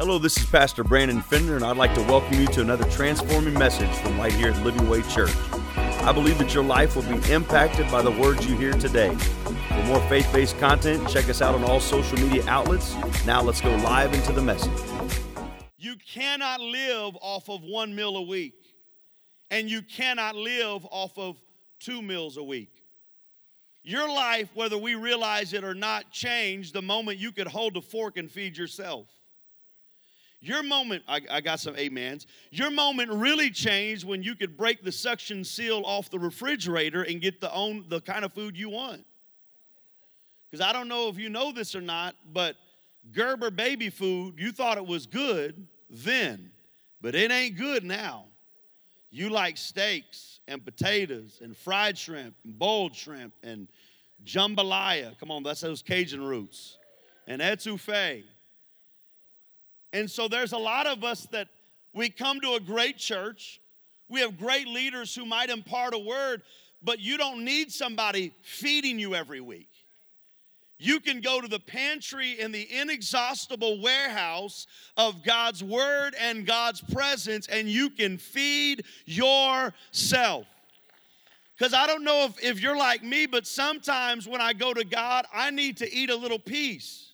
Hello, this is Pastor Brandon Fender, and I'd like to welcome you to another transforming message from right here at Living Way Church. I believe that your life will be impacted by the words you hear today. For more faith-based content, check us out on all social media outlets. Now let's go live into the message. You cannot live off of 1 meal a week, and you cannot live off of 2 meals a week. Your life, whether we realize it or not, changed the moment you could hold a fork and feed yourself. Your moment, I got some amens. Your moment really changed when you could break the suction seal off the refrigerator and get the kind of food you want. Because I don't know if you know this or not, but Gerber baby food, you thought it was good then, but it ain't good now. You like steaks and potatoes and fried shrimp and boiled shrimp and jambalaya. Come on, that's those Cajun roots. And etouffee. And so there's a lot of us that we come to a great church. We have great leaders who might impart a word, but you don't need somebody feeding you every week. You can go to the pantry in the inexhaustible warehouse of God's word and God's presence, and you can feed yourself. Because I don't know if you're like me, but sometimes when I go to God, I need to eat a little peace.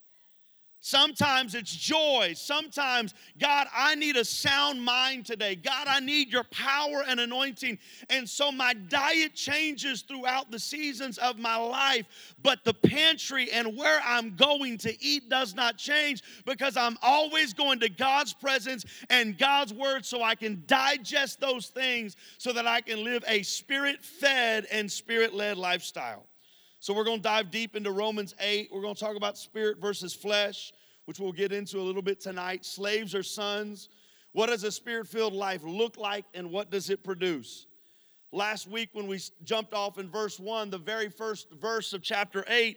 Sometimes it's joy. Sometimes, God, I need a sound mind today. God, I need your power and anointing. And so my diet changes throughout the seasons of my life, but the pantry and where I'm going to eat does not change because I'm always going to God's presence and God's word so I can digest those things so that I can live a spirit-fed and spirit-led lifestyle. So we're going to dive deep into Romans 8. We're going to talk about spirit versus flesh, which we'll get into a little bit tonight. Slaves or sons? What does a spirit-filled life look like, and what does it produce? Last week when we jumped off in verse 1, the very first verse of chapter 8,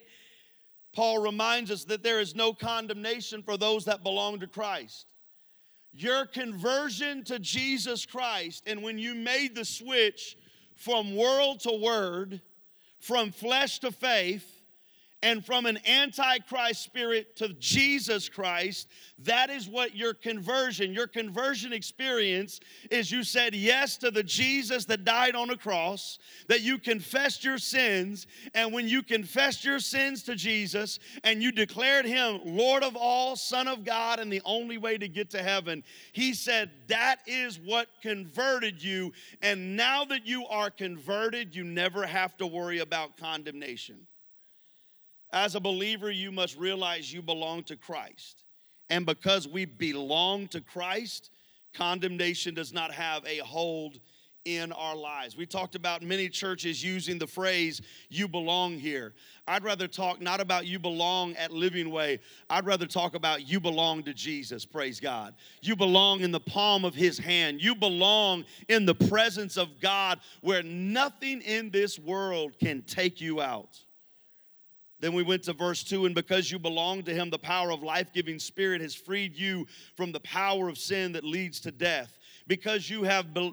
Paul reminds us that there is no condemnation for those that belong to Christ. Your conversion to Jesus Christ, and when you made the switch from world to word, from flesh to faith, and from an antichrist spirit to Jesus Christ, that is what your conversion experience is. You said yes to the Jesus that died on a cross, that you confessed your sins, and when you confessed your sins to Jesus and you declared him Lord of all, Son of God, and the only way to get to heaven, he said that is what converted you, and now that you are converted, you never have to worry about condemnation. As a believer, you must realize you belong to Christ. And because we belong to Christ, condemnation does not have a hold in our lives. We talked about many churches using the phrase, you belong here. I'd rather talk not about you belong at Living Way. I'd rather talk about you belong to Jesus, praise God. You belong in the palm of his hand. You belong in the presence of God where nothing in this world can take you out. Then we went to verse 2, and because you belong to him, the power of life-giving spirit has freed you from the power of sin that leads to death. Because you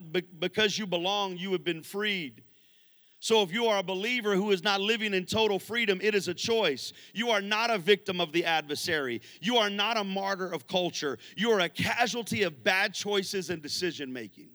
belong, you have been freed. So if you are a believer who is not living in total freedom, it is a choice. You are not a victim of the adversary. You are not a martyr of culture. You are a casualty of bad choices and decision-making.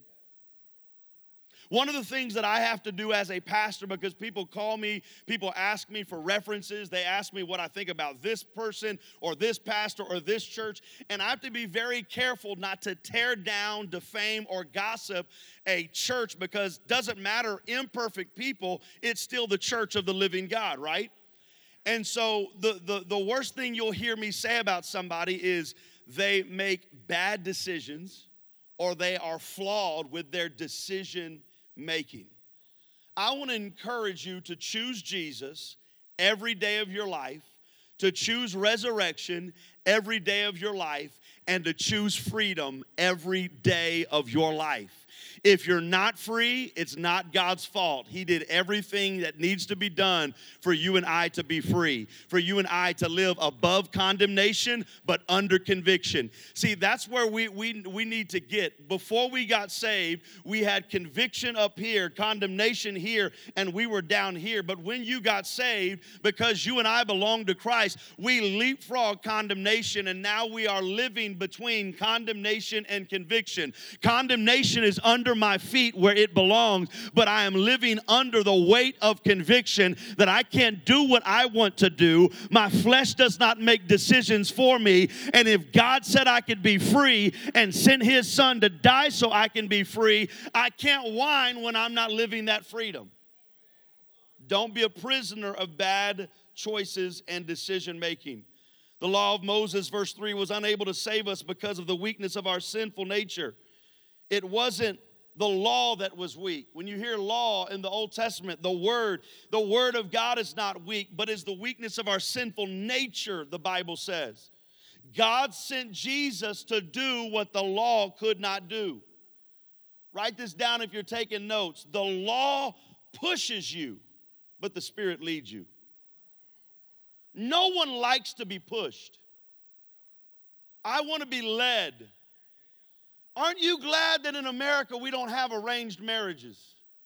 One of the things that I have to do as a pastor, because people call me, people ask me for references, they ask me what I think about this person or this pastor or this church, and I have to be very careful not to tear down, defame, or gossip a church, because it doesn't matter, imperfect people, it's still the church of the living God, right? And so the worst thing you'll hear me say about somebody is they make bad decisions or they are flawed with their decision making. I want to encourage you to choose Jesus every day of your life, to choose resurrection every day of your life, and to choose freedom every day of your life. If you're not free, it's not God's fault. He did everything that needs to be done for you and I to be free, for you and I to live above condemnation but under conviction. See, that's where we need to get. Before we got saved, we had conviction up here, condemnation here, and we were down here. But when you got saved, because you and I belong to Christ, we leapfrog condemnation, and now we are living between condemnation and conviction. Condemnation is under my feet where it belongs, but I am living under the weight of conviction that I can't do what I want to do. My flesh does not make decisions for me, and if God said I could be free and sent his son to die so I can be free, I can't whine when I'm not living that freedom. Don't be a prisoner of bad choices and decision making. The law of Moses, verse 3, was unable to save us because of the weakness of our sinful nature. It wasn't the law that was weak. When you hear law in the Old Testament, the word of God is not weak, but is the weakness of our sinful nature, the Bible says. God sent Jesus to do what the law could not do. Write this down if you're taking notes. The law pushes you, but the Spirit leads you. No one likes to be pushed. I want to be led. Aren't you glad that in America we don't have arranged marriages?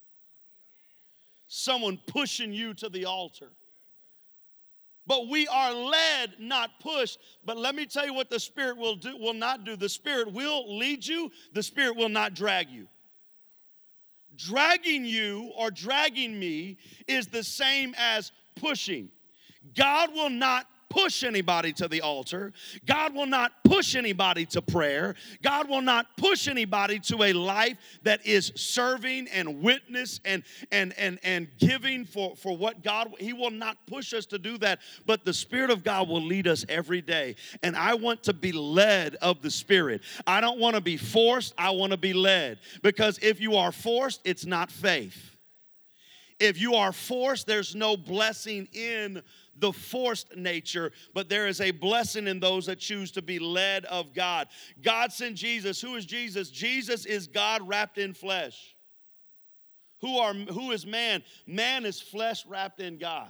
Someone pushing you to the altar. But we are led, not pushed. But let me tell you what the Spirit will not do. The Spirit will lead you. The Spirit will not drag you. Dragging you or dragging me is the same as pushing. God will not push anybody to the altar. God will not push anybody to prayer. God will not push anybody to a life that is serving and witness and giving for what God, he will not push us to do that, but the Spirit of God will lead us every day. And I want to be led of the Spirit. I don't want to be forced, I want to be led. Because if you are forced, it's not faith. If you are forced, there's no blessing in the forced nature, but there is a blessing in those that choose to be led of God. God sent Jesus. Who is Jesus? Jesus is God wrapped in flesh. Who is man? Man is flesh wrapped in God.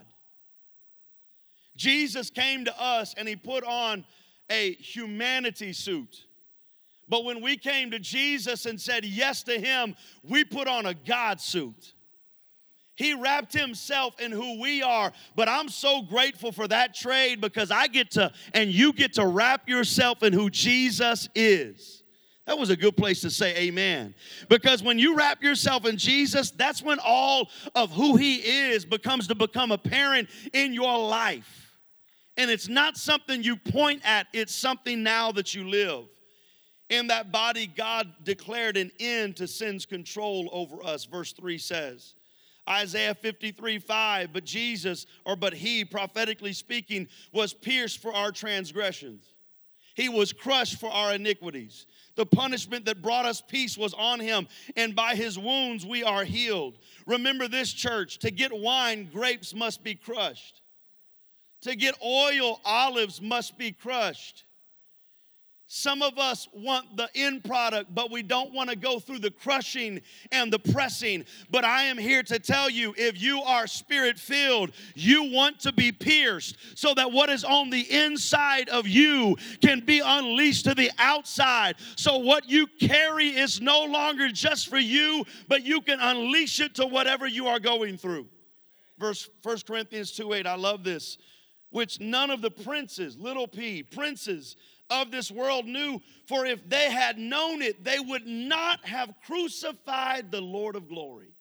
Jesus came to us and he put on a humanity suit. But when we came to Jesus and said yes to him, we put on a God suit. He wrapped himself in who we are, but I'm so grateful for that trade because I get to, and you get to wrap yourself in who Jesus is. That was a good place to say amen. Because when you wrap yourself in Jesus, that's when all of who he is becomes to become apparent in your life. And it's not something you point at, it's something now that you live. In that body, God declared an end to sin's control over us. Verse 3 says, Isaiah 53:5, but he, prophetically speaking, was pierced for our transgressions. He was crushed for our iniquities. The punishment that brought us peace was on him, and by his wounds we are healed. Remember this, church, to get wine, grapes must be crushed. To get oil, olives must be crushed. Some of us want the end product, but we don't want to go through the crushing and the pressing. But I am here to tell you, if you are Spirit-filled, you want to be pierced so that what is on the inside of you can be unleashed to the outside. So what you carry is no longer just for you, but you can unleash it to whatever you are going through. 1 Corinthians 2:8, I love this. Which none of the princes, little p, princes of this world knew, for if they had known it, they would not have crucified the Lord of glory.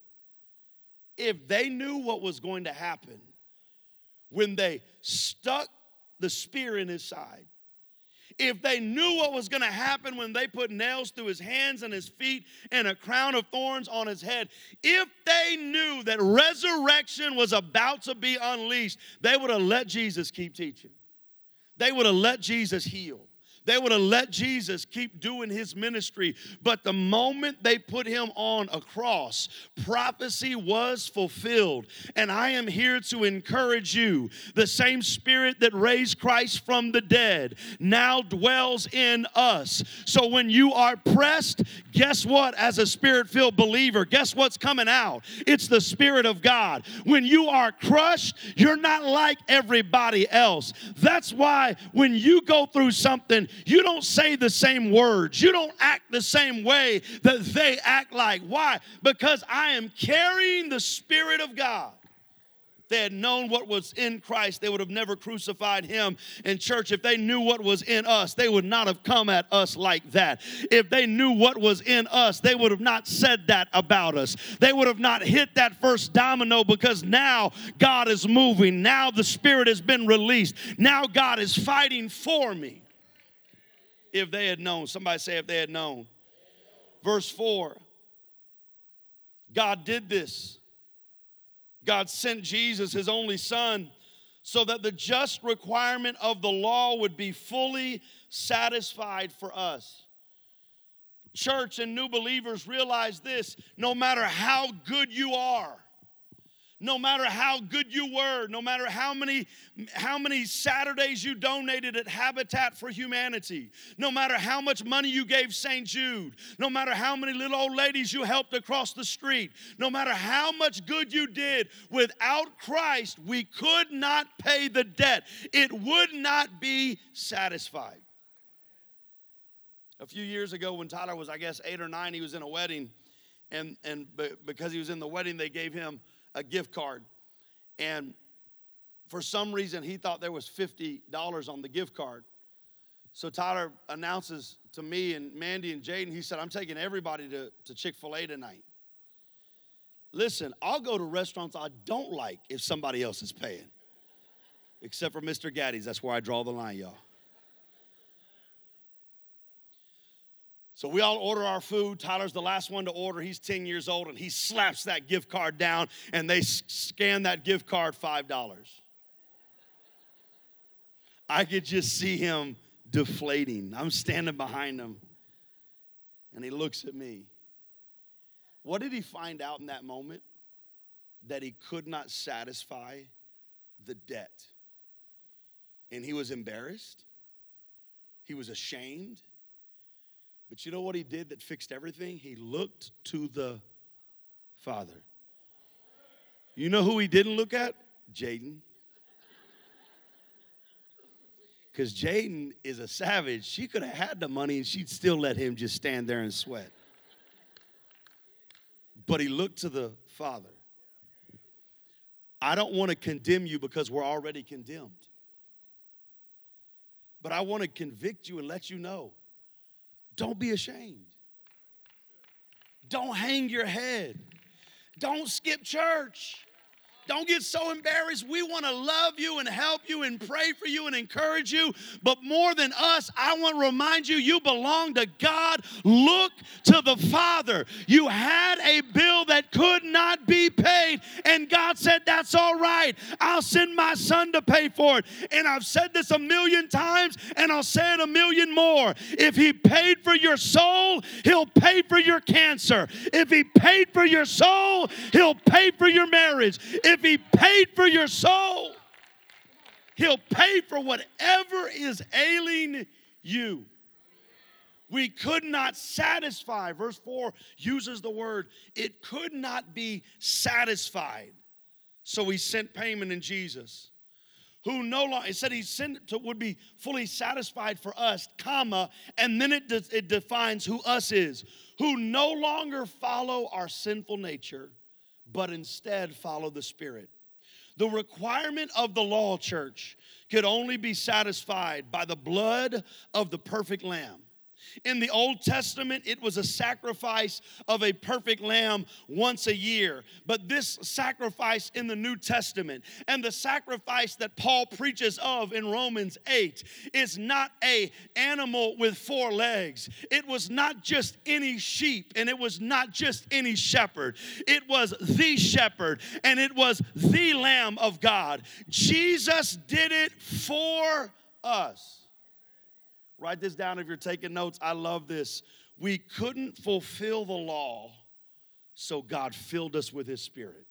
If they knew what was going to happen when they stuck the spear in his side, if they knew what was going to happen when they put nails through his hands and his feet and a crown of thorns on his head, if they knew that resurrection was about to be unleashed, they would have let Jesus keep teaching. They would have let Jesus heal. They would have let Jesus keep doing his ministry. But the moment they put him on a cross, prophecy was fulfilled. And I am here to encourage you. The same Spirit that raised Christ from the dead now dwells in us. So when you are pressed, guess what? As a Spirit-filled believer, guess what's coming out? It's the Spirit of God. When you are crushed, you're not like everybody else. That's why when you go through something, you don't say the same words. You don't act the same way that they act like. Why? Because I am carrying the Spirit of God. If they had known what was in Christ, they would have never crucified him. In church, if they knew what was in us, they would not have come at us like that. If they knew what was in us, they would have not said that about us. They would have not hit that first domino, because now God is moving. Now the Spirit has been released. Now God is fighting for me. If they had known. Somebody say, if they had known. Verse 4. God did this. God sent Jesus, his only Son, so that the just requirement of the law would be fully satisfied for us. Church and new believers, realize this. No matter how good you are, no matter how good you were, no matter how many Saturdays you donated at Habitat for Humanity, no matter how much money you gave St. Jude, no matter how many little old ladies you helped across the street, no matter how much good you did, without Christ, we could not pay the debt. It would not be satisfied. A few years ago when Tyler was, I guess, 8 or 9, he was in a wedding, and because he was in the wedding, they gave him a gift card, and for some reason he thought there was $50 on the gift card. So Tyler announces to me and Mandy and Jaden, he said, I'm taking everybody to Chick-fil-A tonight. Listen, I'll go to restaurants I don't like if somebody else is paying, except for Mr. Gaddy's. That's where I draw the line, y'all. So we all order our food. Tyler's the last one to order. He's 10 years old, and he slaps that gift card down, and they scan that gift card, $5. I could just see him deflating. I'm standing behind him, and he looks at me. What did he find out in that moment? That he could not satisfy the debt. And he was embarrassed. He was ashamed. But you know what he did that fixed everything? He looked to the Father. You know who he didn't look at? Jaden. Because Jaden is a savage. She could have had the money and she'd still let him just stand there and sweat. But he looked to the Father. I don't want to condemn you because we're already condemned. But I want to convict you and let you know. Don't be ashamed. Don't hang your head. Don't skip church. Don't get so embarrassed. We want to love you and help you and pray for you and encourage you. But more than us, I want to remind you, you belong to God. Look to the Father. You had a bill that could not be paid, and God said, that's all right. I'll send my Son to pay for it. And I've said this 1,000,000 times, and I'll say it 1,000,000 more. If he paid for your soul, he'll pay for your cancer. If he paid for your soul, he'll pay for your marriage. If he paid for your soul, he'll pay for whatever is ailing you. We could not satisfy. Verse 4 uses the word, it could not be satisfied. So he sent payment in Jesus. Who no longer, it said he sent to, would be fully satisfied for us, comma, and then it defines who us is. Who no longer follow our sinful nature, but instead follow the Spirit. The requirement of the law, church, could only be satisfied by the blood of the perfect Lamb. In the Old Testament, it was a sacrifice of a perfect lamb once a year. But this sacrifice in the New Testament and the sacrifice that Paul preaches of in Romans 8 is not an animal with 4 legs. It was not just any sheep, and it was not just any shepherd. It was the shepherd, and it was the Lamb of God. Jesus did it for us. Write this down if you're taking notes. I love this. We couldn't fulfill the law, so God filled us with His Spirit.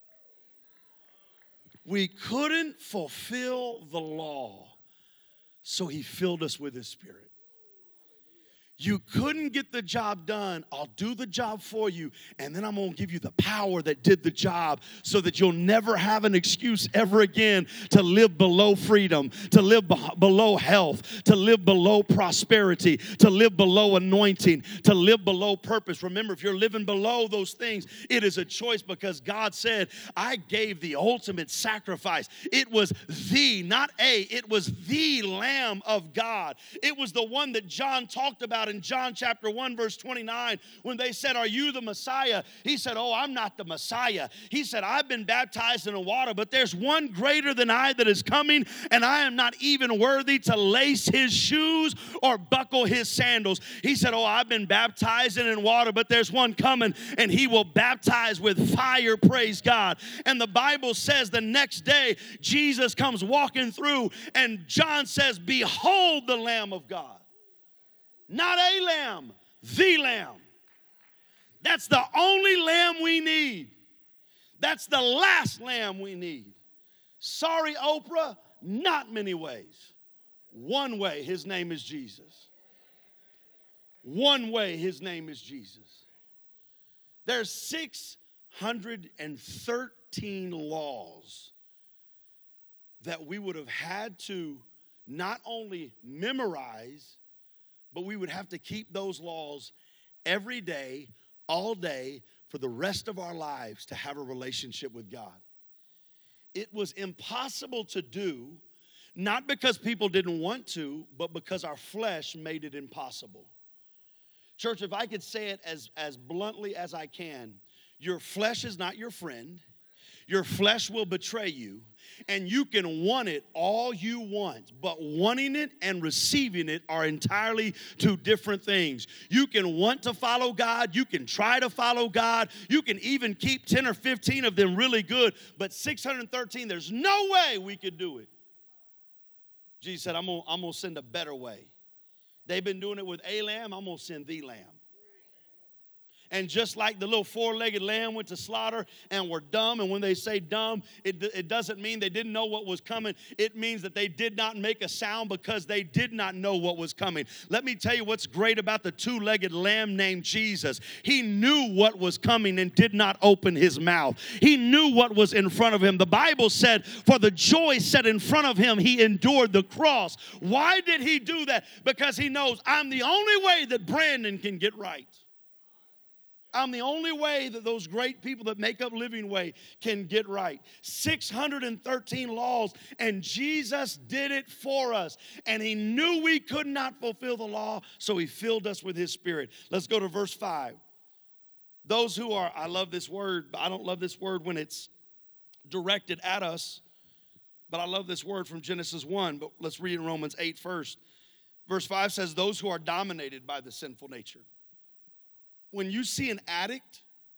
We couldn't fulfill the law, so He filled us with His Spirit. You couldn't get the job done. I'll do the job for you, and then I'm going to give you the power that did the job so that you'll never have an excuse ever again to live below freedom, to live below health, to live below prosperity, to live below anointing, to live below purpose. Remember, if you're living below those things, it is a choice because God said, I gave the ultimate sacrifice. It was it was the Lamb of God. It was the one that John talked about in John chapter 1 verse 29 when they said, are you the Messiah? He said, oh, I'm not the Messiah. He said, I've been baptized in the water, but there's one greater than I that is coming, and I am not even worthy to lace his shoes or buckle his sandals. He said, oh, I've been baptized in water, but there's one coming, and he will baptize with fire, praise God. And the Bible says the next day, Jesus comes walking through, and John says, behold the Lamb of God. Not a lamb, the Lamb. That's the only lamb we need. That's the last lamb we need. Sorry, Oprah, not many ways. One way, his name is Jesus. One way, his name is Jesus. There's 613 laws that we would have had to not only memorize, but we would have to keep those laws every day, all day, for the rest of our lives to have a relationship with God. It was impossible to do, not because people didn't want to, but because our flesh made it impossible. Church, if I could say it as bluntly as I can, your flesh is not your friend. Your flesh will betray you, and you can want it all you want, but wanting it and receiving it are entirely two different things. You can want to follow God. You can try to follow God. You can even keep 10 or 15 of them really good, but 613, there's no way we could do it. Jesus said, I'm gonna send a better way. They've been doing it with a lamb. I'm going to send the Lamb. And just like the little four-legged lamb went to slaughter and were dumb, and when they say dumb, it doesn't mean they didn't know what was coming. It means that they did not make a sound because they did not know what was coming. Let me tell you what's great about the two-legged lamb named Jesus. He knew what was coming and did not open his mouth. He knew what was in front of him. The Bible said, for the joy set in front of him, he endured the cross. Why did he do that? Because he knows I'm the only way that Brandon can get right. I'm the only way that those great people that make up Living Way can get right. 613 laws, and Jesus did it for us. And he knew we could not fulfill the law, so he filled us with his Spirit. Let's go to verse 5. Those who are, I love this word, but I don't love this word when it's directed at us. But I love this word from Genesis 1, but let's read in Romans 8 first. Verse 5 says, those who are dominated by the sinful nature. When you see an addict,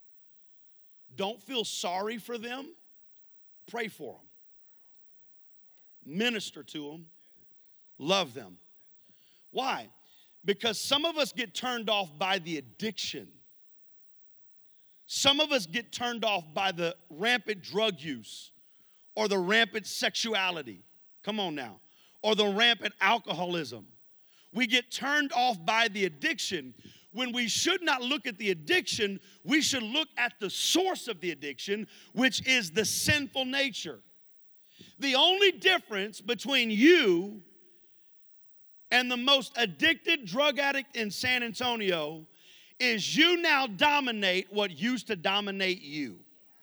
don't feel sorry for them. Pray for them. Minister to them. Love them. Why? Because some of us get turned off by the addiction. Some of us get turned off by the rampant drug use or the rampant sexuality. Come on now. Or the rampant alcoholism. We get turned off by the addiction. When we should not look at the addiction, we should look at the source of the addiction, which is the sinful nature. The only difference between you and the most addicted drug addict in San Antonio is you now dominate what used to dominate you.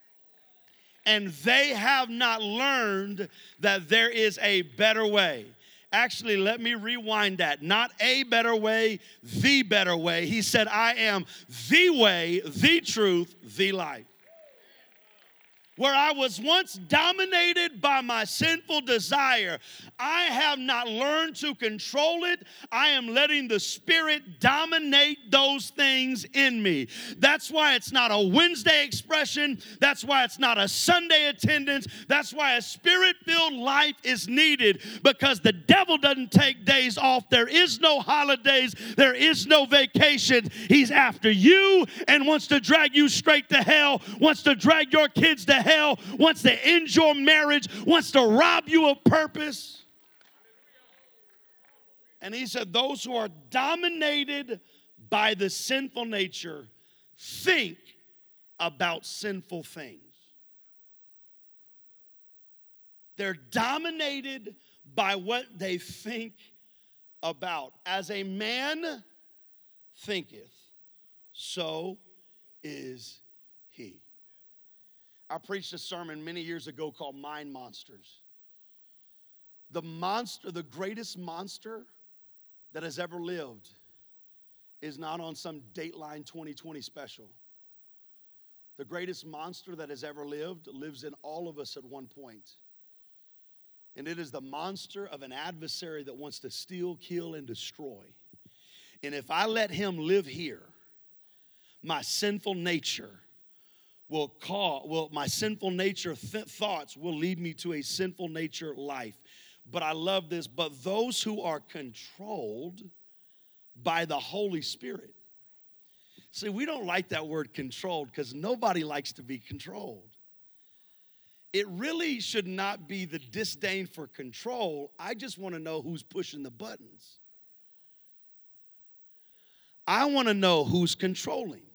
And they have not learned that there is a better way. Actually, let me rewind that. Not a better way, the better way. He said, I am the way, the truth, the life. where I was once dominated by my sinful desire, I have not learned to control it. I am letting the Spirit dominate those things in me. That's why it's not a Wednesday expression. That's why it's not a Sunday attendance. That's why a Spirit-filled life is needed, because the devil doesn't take days off. There is no holidays. There is no vacation. He's after you and wants to drag you straight to hell, wants to drag your kids to hell, wants to end your marriage, wants to rob you of purpose. And he said, those who are dominated by the sinful nature think about sinful things. They're dominated by what they think about. As a man thinketh, so is he. I preached a sermon many years ago called Mind Monsters. The greatest monster that has ever lived is not on some Dateline 2020 special. The greatest monster that has ever lived lives in all of us at one point. And it is the monster of an adversary that wants to steal, kill, and destroy. And if I let him live here, my sinful nature my sinful nature thoughts will lead me to a sinful nature life. But I love this, but those who are controlled by the Holy Spirit. See, we don't like that word controlled because nobody likes to be controlled. It really should not be the disdain for control. I just want to know who's pushing the buttons. I want to know who's controlling.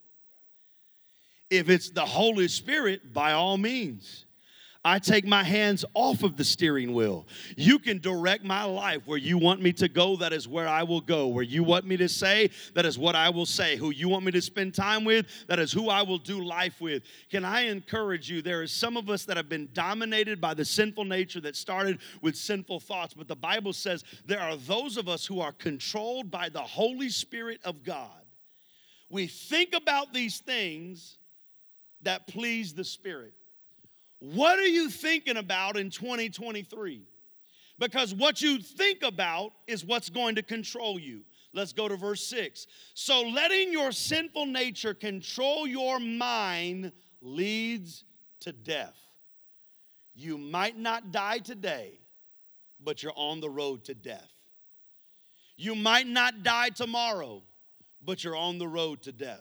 If it's the Holy Spirit, by all means, I take my hands off of the steering wheel. You can direct my life. Where you want me to go, that is where I will go. Where you want me to say, that is what I will say. Who you want me to spend time with, that is who I will do life with. Can I encourage you? There is some of us that have been dominated by the sinful nature that started with sinful thoughts. But the Bible says there are those of us who are controlled by the Holy Spirit of God. We think about these things that please the Spirit. What are you thinking about in 2023? Because what you think about is what's going to control you. Let's go to verse 6. So letting your sinful nature control your mind leads to death. You might not die today, but you're on the road to death. You might not die tomorrow, but you're on the road to death.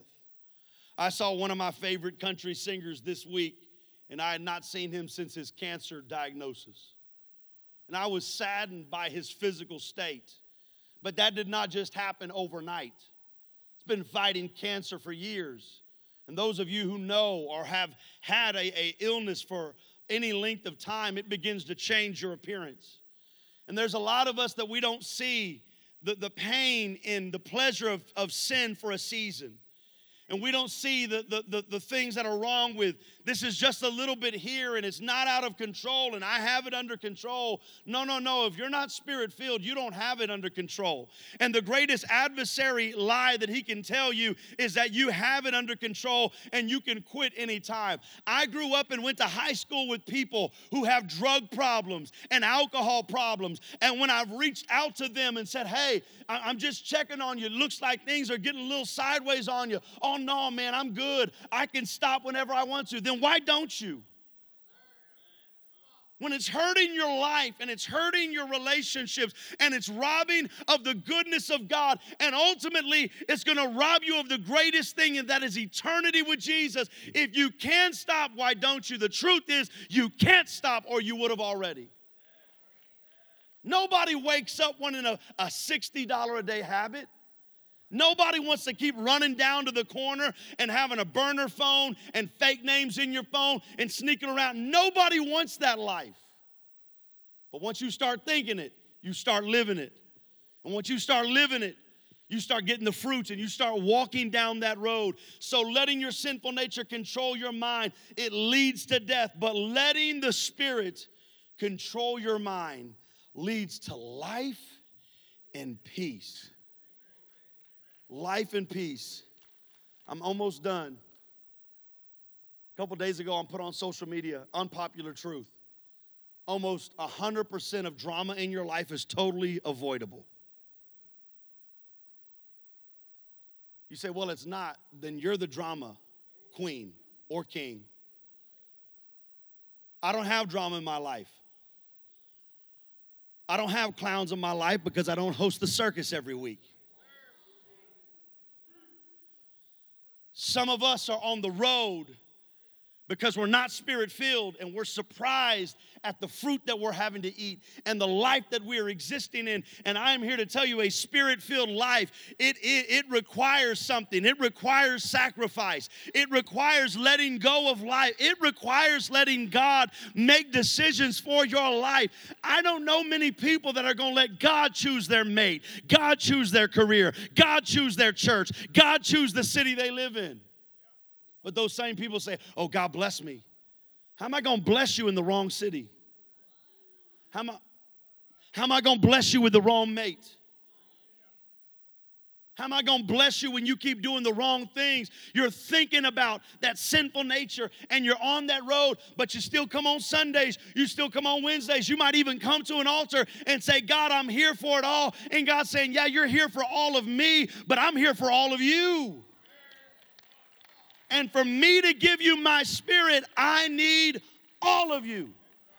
I saw one of my favorite country singers this week, and I had not seen him since his cancer diagnosis. And I was saddened by his physical state. But that did not just happen overnight. He's been fighting cancer for years. And those of you who know or have had a illness for any length of time, it begins to change your appearance. And there's a lot of us that we don't see the pain in the pleasure of sin for a season. And we don't see the things that are wrong with, this is just a little bit here and it's not out of control and I have it under control. No. If you're not Spirit-filled, you don't have it under control. And the greatest adversary lie that he can tell you is that you have it under control and you can quit anytime. I grew up and went to high school with people who have drug problems and alcohol problems. And when I've reached out to them and said, hey, I'm just checking on you. It looks like things are getting a little sideways on you. Oh, no, man, I'm good. I can stop whenever I want to. Then why don't you? When it's hurting your life and it's hurting your relationships and it's robbing of the goodness of God, and ultimately it's going to rob you of the greatest thing, and that is eternity with Jesus. If you can stop, why don't you? The truth is you can't stop, or you would have already. Nobody wakes up wanting a $60 a day habit. Nobody wants to keep running down to the corner and having a burner phone and fake names in your phone and sneaking around. Nobody wants that life. But once you start thinking it, you start living it. And once you start living it, you start getting the fruits and you start walking down that road. So letting your sinful nature control your mind, it leads to death. But letting the Spirit control your mind leads to life and peace. Life and peace. I'm almost done. couple days ago, I put on social media, unpopular truth. Almost 100% of drama in your life is totally avoidable. You say, well, it's not. Then you're the drama queen or king. I don't have drama in my life. I don't have clowns in my life because I don't host the circus every week. Some of us are on the road because we're not spirit-filled and we're surprised at the fruit that we're having to eat and the life that we're existing in. And I'm here to tell you, a spirit-filled life, it requires something. It requires sacrifice. It requires letting go of life. It requires letting God make decisions for your life. I don't know many people that are going to let God choose their mate, God choose their career, God choose their church, God choose the city they live in. But those same people say, oh, God bless me. How am I going to bless you in the wrong city? How am I going to bless you with the wrong mate? How am I going to bless you when you keep doing the wrong things? You're thinking about that sinful nature and you're on that road, but you still come on Sundays. You still come on Wednesdays. You might even come to an altar and say, God, I'm here for it all. And God's saying, yeah, you're here for all of me, but I'm here for all of you. And for me to give you my spirit, I need all of you.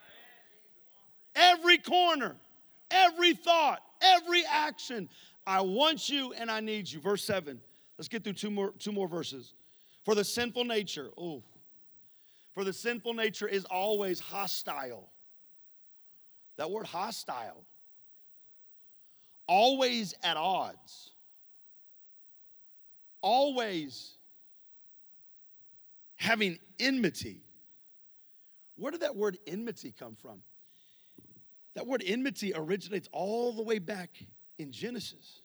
Every corner, every thought, every action. I want you and I need you. Verse 7. Let's get through two more verses. For the sinful nature, for the sinful nature is always hostile. That word hostile. Always at odds. Always having enmity. Where did that word enmity come from? That word enmity originates all the way back in Genesis.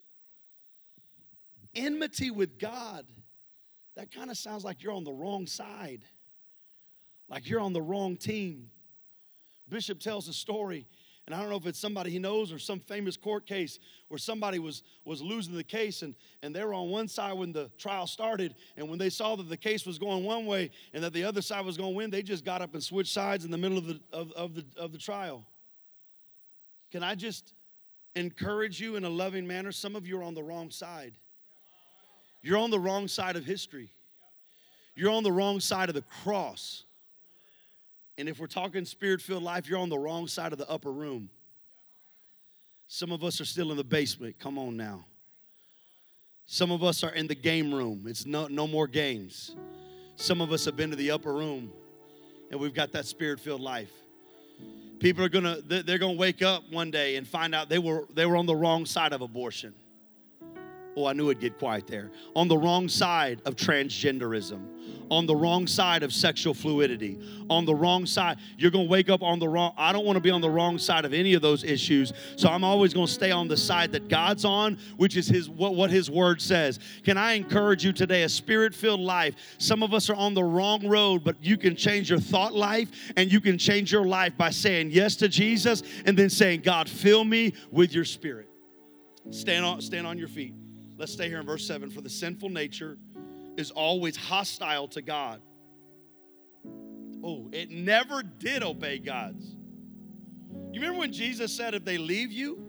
Enmity with God, that kind of sounds like you're on the wrong side, like you're on the wrong team. Bishop tells a story, and I don't know if it's somebody he knows or some famous court case where somebody was losing the case, and they were on one side when the trial started, and when they saw that the case was going one way and that the other side was going to win, they just got up and switched sides in the middle of the trial. Can I just encourage you in a loving manner? Some of you are on the wrong side. You're on the wrong side of history. You're on the wrong side of the cross. And if we're talking spirit-filled life, you're on the wrong side of the upper room. Some of us are still in the basement. Come on now. Some of us are in the game room. It's no more games. Some of us have been to the upper room, and we've got that spirit-filled life. People are they're gonna wake up one day and find out they were on the wrong side of abortion. Oh, I knew it'd get quiet there. On the wrong side of transgenderism. On the wrong side of sexual fluidity. On the wrong side. You're going to wake up on the wrong. I don't want to be on the wrong side of any of those issues. So I'm always going to stay on the side that God's on, which is what His Word says. Can I encourage you today, a spirit-filled life? Some of us are on the wrong road, but you can change your thought life and you can change your life by saying yes to Jesus and then saying, God, fill me with your spirit. Stand on your feet. Let's stay here in verse 7. For the sinful nature is always hostile to God. Oh, it never did obey God's. You remember when Jesus said, if they leave you?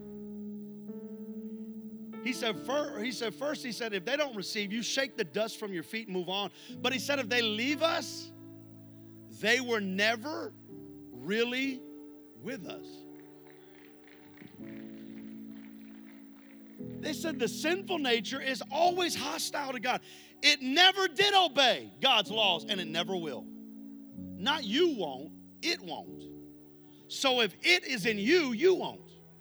He said, first, if they don't receive you, shake the dust from your feet and move on. But he said, if they leave us, they were never really with us. They said the sinful nature is always hostile to God. It never did obey God's laws, and it never will. Not you won't, it won't. So if it is in you, you won't.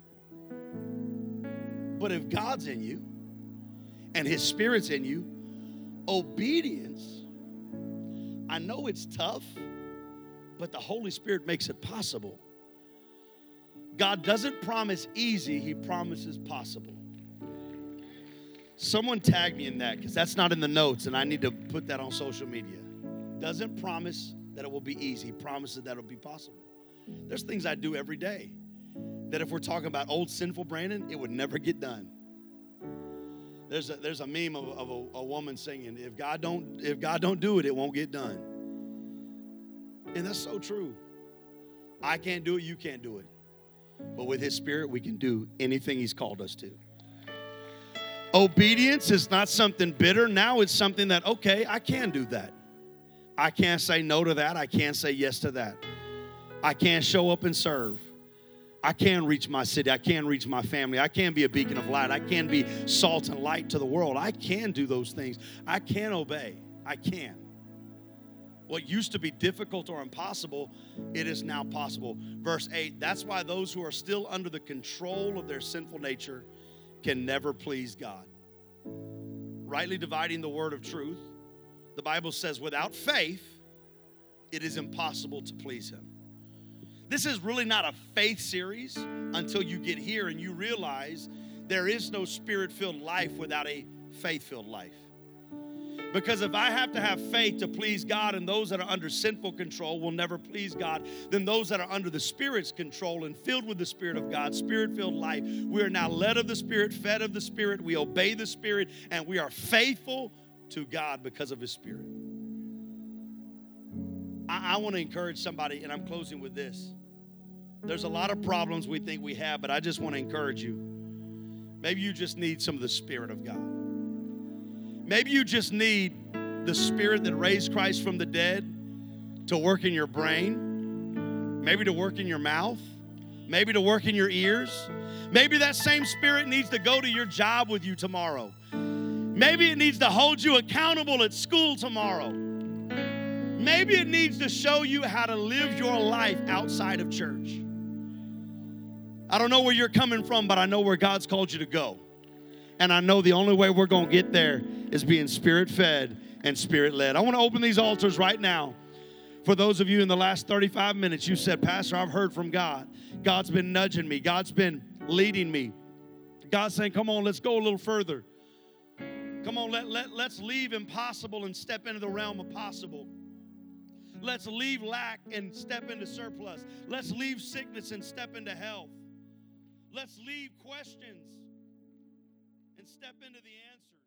But if God's in you, and His Spirit's in you, obedience, I know it's tough, but the Holy Spirit makes it possible. God doesn't promise easy, He promises possible. Someone tag me in that, because that's not in the notes, and I need to put that on social media. Doesn't promise that it will be easy. Promises that it will be possible. There's things I do every day that if we're talking about old sinful Brandon, it would never get done. There's a meme of a woman singing, if God don't do it, it won't get done. And that's so true. I can't do it, you can't do it. But with His Spirit, we can do anything He's called us to. Obedience is not something bitter. Now it's something that, okay, I can do that. I can't say no to that. I can't say yes to that. I can't show up and serve. I can reach my city. I can reach my family. I can be a beacon of light. I can be salt and light to the world. I can do those things. I can obey. I can. What used to be difficult or impossible, it is now possible. Verse 8, that's why those who are still under the control of their sinful nature can never please God. Rightly dividing the word of truth, the Bible says without faith, it is impossible to please Him. This is really not a faith series until you get here and you realize there is no Spirit-filled life without a faith-filled life. Because if I have to have faith to please God, and those that are under sinful control will never please God, then those that are under the Spirit's control and filled with the Spirit of God, Spirit-filled life, we are now led of the Spirit, fed of the Spirit, we obey the Spirit, and we are faithful to God because of His Spirit. I want to encourage somebody, and I'm closing with this. There's a lot of problems we think we have, but I just want to encourage you. Maybe you just need some of the Spirit of God. Maybe you just need the Spirit that raised Christ from the dead to work in your brain, maybe to work in your mouth, maybe to work in your ears. Maybe that same Spirit needs to go to your job with you tomorrow. Maybe it needs to hold you accountable at school tomorrow. Maybe it needs to show you how to live your life outside of church. I don't know where you're coming from, but I know where God's called you to go. And I know the only way we're going to get there is being Spirit-fed and Spirit-led. I want to open these altars right now. For those of you in the last 35 minutes, you said, Pastor, I've heard from God. God's been nudging me. God's been leading me. God's saying, come on, let's go a little further. Come on, let's leave impossible and step into the realm of possible. Let's leave lack and step into surplus. Let's leave sickness and step into health. Let's leave questions and step into the answers.